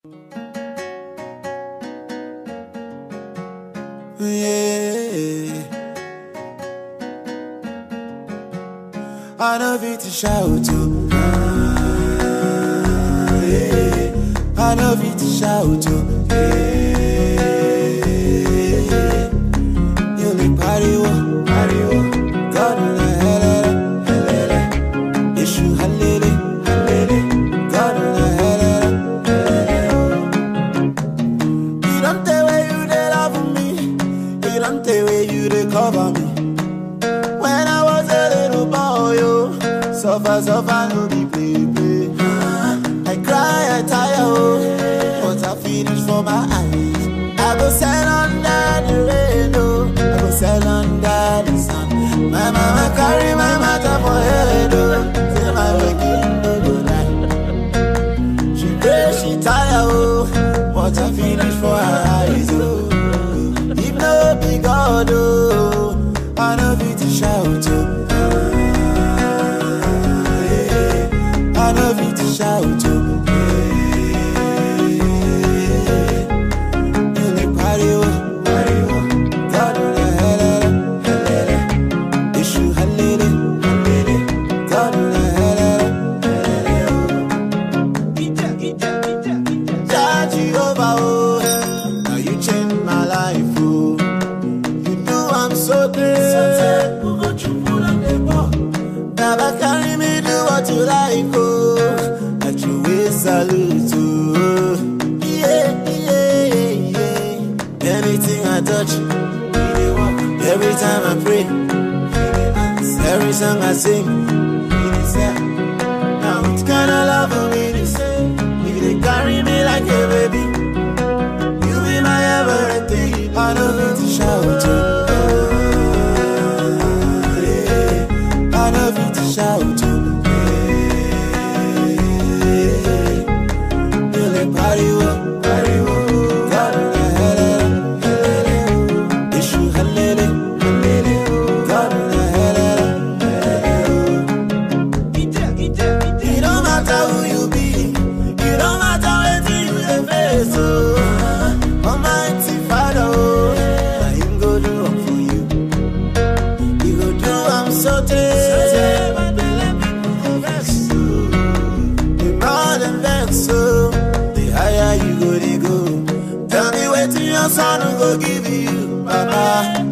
Yeah. I know fit to shout to. Yeah. I know fit to shout to. Yeah. You make party wo. God na helele. Issue halele. God na helele. You don't tell where you dey love me. You don't tell where you dey cover me. When I was a little boy, yo, suffer, no be play. I cry, I tire, oh, but I finish for my eyes. I go sell under the rain, oh, I go sell under the sun. My mama carry my matter for head, oh, say my waking no go night. She pray, she tire, oh, but I finish for her eyes, oh. If no be God, oh, I know fit to shout, oh. I know fit to shout, oh. You make party, oh. God, helele. Issue, halele. God, helele. Charge you over, oh. Now you change my life, oh. You know I'm so great. Never carry me, do what you like, oh. At your way, salute, oh. Yeah. Anything I touch, every time I pray, every song I sing, now what kind of love for me to say? You they carry me like a baby. You be my everything. I don't need to shout, oh. I love you to shout to. You like party wo. God na helele. Issue halele. God na helele. It don't matter who you be. It don't matter what you dey face, oh. Almighty Father, oh, na Him go do am for you. He go do am so tey. So the higher you go, they go. Tell me what your son will go give you, Baba.